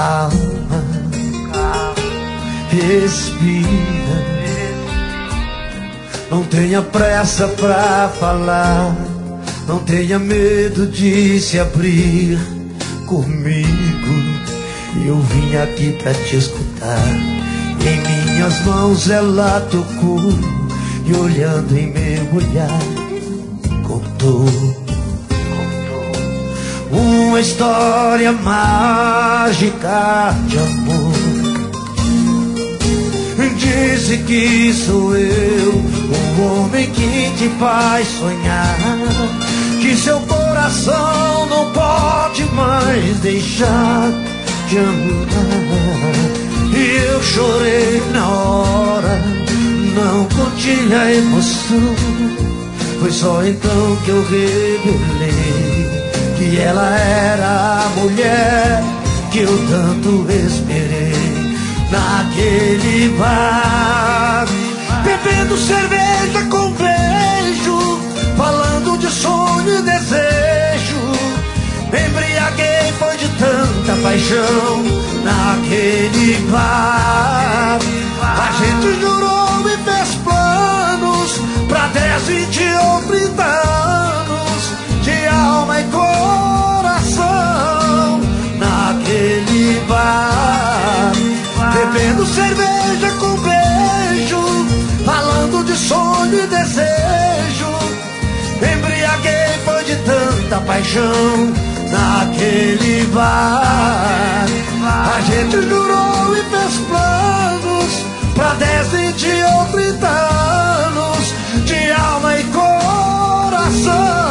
Calma, respira. Não tenha pressa pra falar, não tenha medo de se abrir comigo. Eu vim aqui pra te escutar. Em minhas mãos ela tocou e olhando em meu olhar contou uma história mágica de amor. Disse que sou eu, o homem que te faz sonhar, que seu coração não pode mais deixar de amar. E eu chorei na hora, não contive a emoção. Foi só então que eu revelei que ela era a mulher que eu tanto esperei. Naquele bar, bebendo cerveja com beijo, falando de sonho e desejo. Me embriaguei, foi de tanta paixão. Naquele bar, a gente jurou e fez planos pra 10, 20 ou 30 anos de alma e coração. Naquele bar, bebendo cerveja com beijo, falando de sonho e desejo. Embriaguei, foi de tanta paixão. Naquele bar, a gente jurou e fez planos pra 10, 20 ou 30 anos de alma e coração.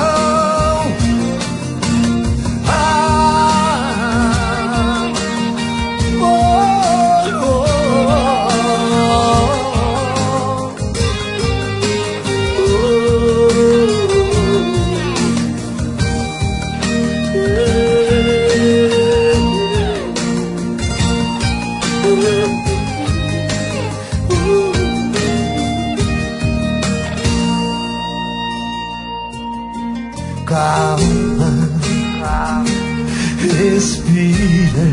Calma, respira.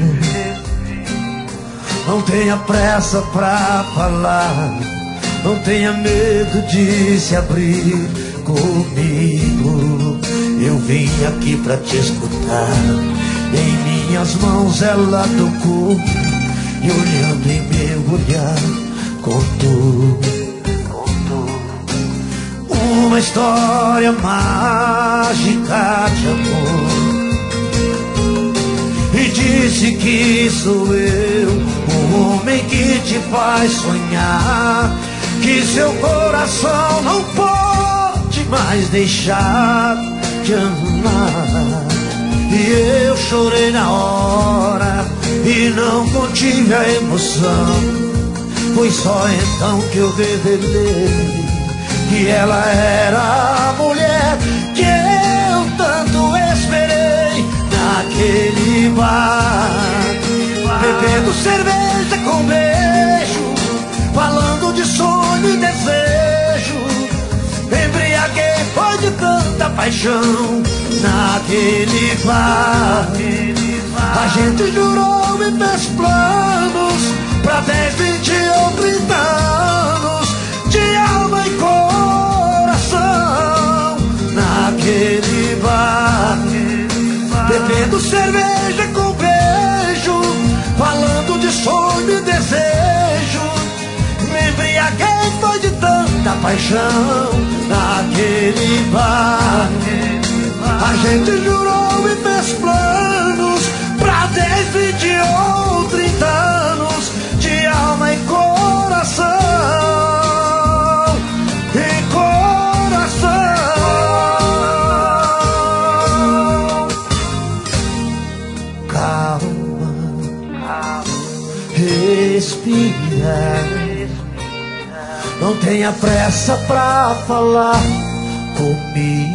Não tenha pressa pra falar, não tenha medo de se abrir comigo. Eu vim aqui pra te escutar. Em minhas mãos ela tocou e olhando em meu olhar contou uma história mágica de amor. E disse que sou eu, o homem que te faz sonhar, que seu coração não pode mais deixar de amar. E eu chorei na hora e não contive a emoção. Foi só então que eu revelei que ela era a mulher que eu tanto esperei. Naquele bar, bebendo cerveja com beijo, falando de sonho e desejo. Embriaguei, foi de tanta paixão. Naquele bar, a gente jurou e fez planos pra 10, 20 ou 30 anos de alma e coração. Naquele bar, bebendo cerveja com beijo, falando de sonho e desejo. Me embriaguei, foi de tanta paixão. Naquele bar, a gente jurou e fez planos pra 10, 20 ou 30 anos de alma e coração. E coração. Calma, respira. Não tenha pressa pra falar comigo.